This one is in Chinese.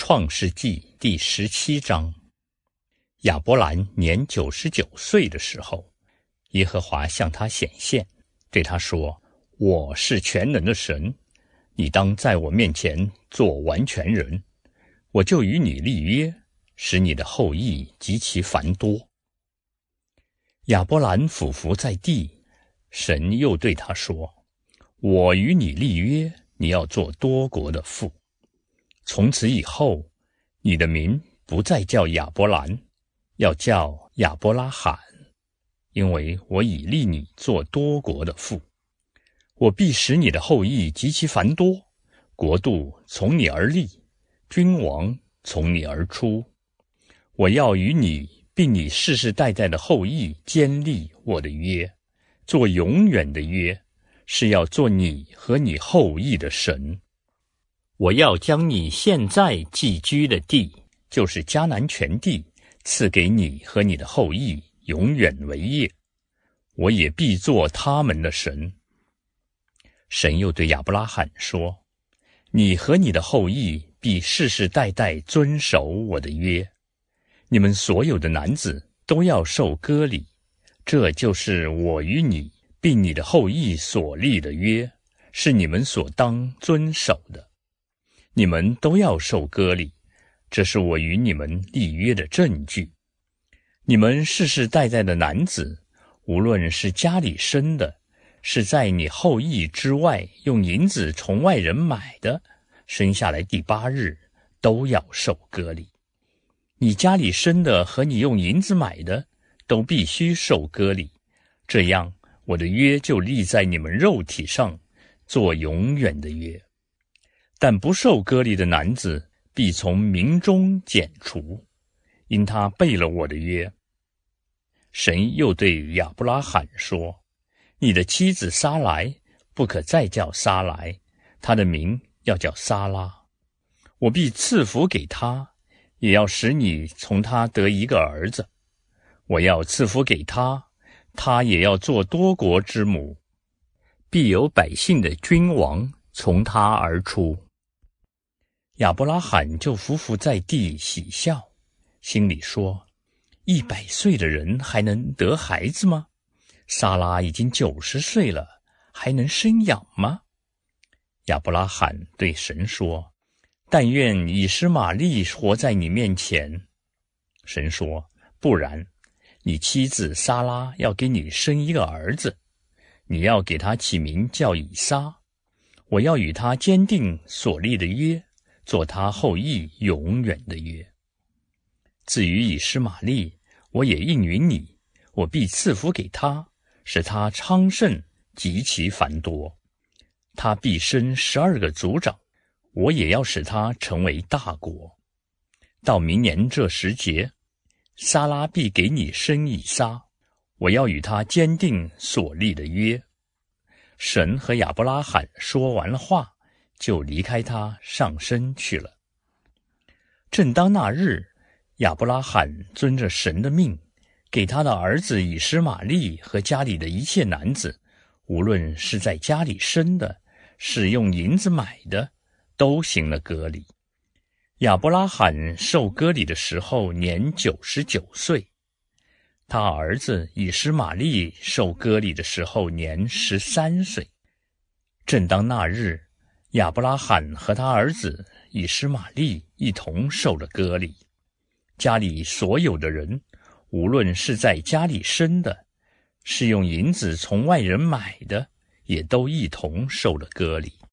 创世纪第17章，亚伯兰年99岁的时候，耶和华向他显现，对他说：我是全能的神，你当在我面前做完全人，我就与你立约，使你的后裔极其繁多。亚伯兰俯伏在地，神又对他说：我与你立约，你要做多国的父。从此以后，你的名不再叫亚伯兰，要叫亚伯拉罕，因为我已立你做多国的父。我必使你的后裔极其繁多，国度从你而立，君王从你而出。我要与你并你世世代代的后裔坚立我的约，做永远的约，是要做你和你后裔的神。我要将你现在寄居的地，就是迦南全地，赐给你和你的后裔永远为业，我也必做他们的神。神又对亚伯拉罕说：你和你的后裔必世世代代遵守我的约，你们所有的男子都要受割礼，这就是我与你并你的后裔所立的约，是你们所当遵守的。你们都要受割礼，这是我与你们立约的证据。你们世世代代的男子，无论是家里生的，是在你后裔之外用银子从外人买的，生下来第8日，都要受割礼。你家里生的和你用银子买的，都必须受割礼。这样，我的约就立在你们肉体上，做永远的约。但不受割礼的男子必从民中剪除，因他背了我的约。神又对亚伯拉罕说：你的妻子撒来不可再叫撒来，她的名要叫撒拉。我必赐福给她，也要使你从她得一个儿子。我要赐福给她，她也要做多国之母，必有百姓的君王从她而出。亚伯拉罕就伏伏在地喜笑，心里说：100岁的人还能得孩子吗？撒拉已经90岁了，还能生养吗？亚伯拉罕对神说：但愿以实玛利活在你面前。神说：不然，你妻子撒拉要给你生一个儿子，你要给他起名叫以撒。我要与他坚定所立的约，做他后裔永远的约。至于以实玛利，我也应允你，我必赐福给他，使他昌盛极其繁多。他必生12个族长，我也要使他成为大国。到明年这时节，撒拉必给你生以撒，我要与他坚定所立的约。神和亚伯拉罕说完了话，就离开他上升去了。正当那日，亚伯拉罕遵着神的命，给他的儿子以实玛利和家里的一切男子，无论是在家里生的，是用银子买的，都行了割礼。亚伯拉罕受割礼的时候年99岁，他儿子以实玛利受割礼的时候年13岁。正当那日，亚伯拉罕和他儿子以实玛利一同受了割礼。家里所有的人，无论是在家里生的，是用银子从外人买的，也都一同受了割礼。